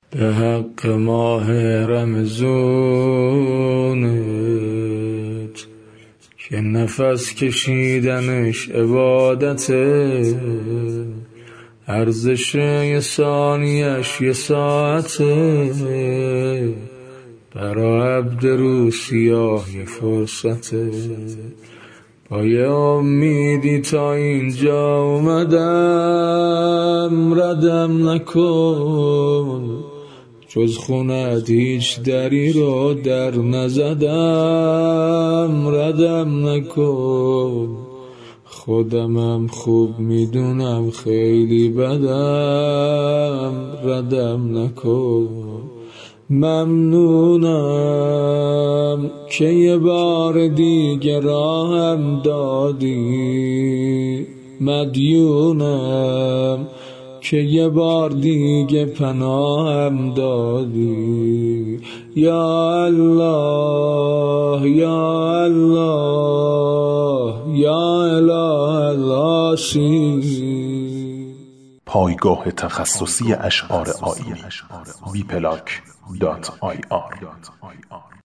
به حق ماه رمضانت که نفس کشیدنش عبادته، ارزش یه ثانیش یه ساعته، برا عبد رو سیاه یه فرصته. با یه امیدی تا اینجا اومدم، ردم نکن جز خونت هیچ دری رو در نزدم، ردم نکن خودمم خوب میدونم خیلی بدم، ردم نکن. ممنونم که یه بار دیگه راهم دادی، مدیونم که یه بار دیگه پناهم دادی. یا الله یا الله یا اله الاسی. پایگاه تخصصی اشعار آیینی wplac.ir